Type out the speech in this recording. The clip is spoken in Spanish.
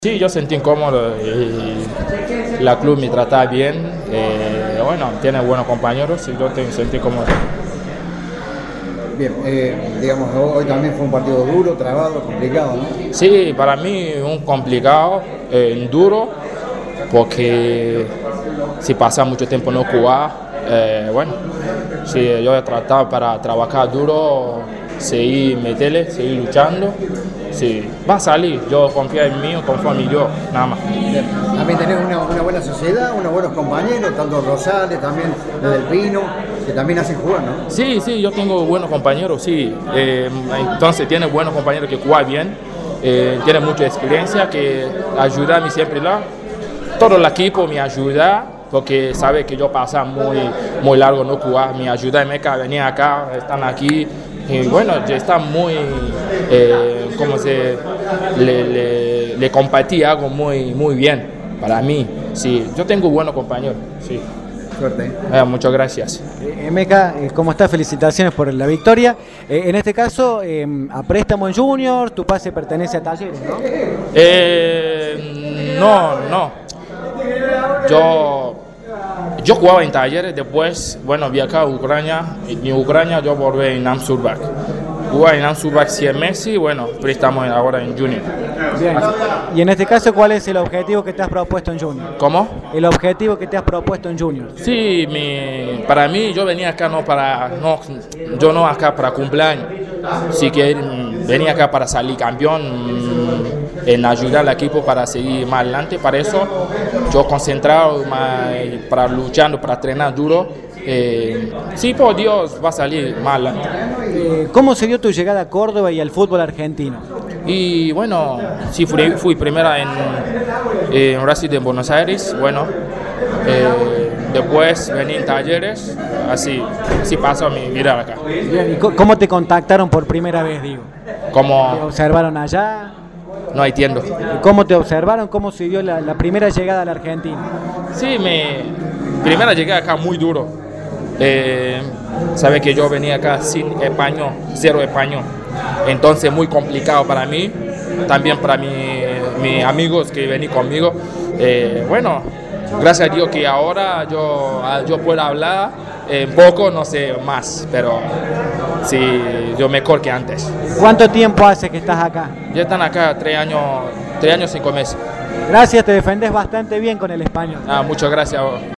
Sí, yo sentí incómodo y la club me trata bien, bueno, tiene buenos compañeros y yo sentí cómodo. Bien, digamos, hoy también fue un partido duro, trabado, complicado, ¿no? Sí, para mí un complicado, duro, porque si pasa mucho tiempo no jugar, bueno, sí, yo he tratado para trabajar duro, seguir meterle, seguir luchando. Sí, va a salir, yo confío en mí, confío en mí yo, nada más. Bien. También tenés una buena sociedad, unos buenos compañeros, tanto Rosales, también del Pino, que también hacen jugar, ¿no? Sí, sí, yo tengo buenos compañeros, sí. Entonces tiene buenos compañeros que juegan bien, tiene mucha experiencia, que ayuda a mí siempre lá. Todo el equipo me ayuda, porque sabe que yo paso muy largo no jugar, me ayuda, me venir acá, están aquí. Y bueno, ya está muy, como se le compartí algo muy bien para mí. Sí, yo tengo buenos compañeros. Sí. Suerte. Muchas gracias. Meca, ¿cómo estás? Felicitaciones por la victoria. En este caso, a préstamo en Junior, tu pase pertenece a Talleres, ¿no? No. Yo jugaba en Talleres, después, bueno, viajé a Ucrania. En Ucrania yo volví en Namsurbak. Jugué en Namsurbak 6 meses y bueno, préstamo ahora en Junior. Bien. Y en este caso, ¿cuál es el objetivo que te has propuesto en Junior? ¿Cómo? El objetivo que te has propuesto en Junior. Sí, para mí yo venía acá yo no acá para cumpleaños. Sí que venía acá para salir campeón, en ayudar al equipo para seguir más adelante. Para eso yo concentrado, para luchando, para entrenar duro. Sí, por Dios, va a salir más adelante. ¿Cómo se dio tu llegada a Córdoba y al fútbol argentino? Y bueno, sí, fui primera en Racing de Buenos Aires, bueno, después vení en Talleres, así pasó mi vida acá. Bien, ¿y cómo te contactaron por primera vez, digo? ¿Te Como observaron allá? no entiendo. ¿Cómo te observaron? ¿Cómo se dio la primera llegada a la Argentina? Sí, primera llegué acá muy duro. Sabe que yo venía acá sin español, cero español. Entonces muy complicado para mí, también para mis amigos que venían conmigo. Bueno, gracias a Dios que ahora yo puedo hablar un poco, no sé más, pero sí, yo mejor que antes. ¿Cuánto tiempo hace que estás acá? Ya están acá 3 años, 5 meses. Gracias, te defendés bastante bien con el español. Muchas gracias.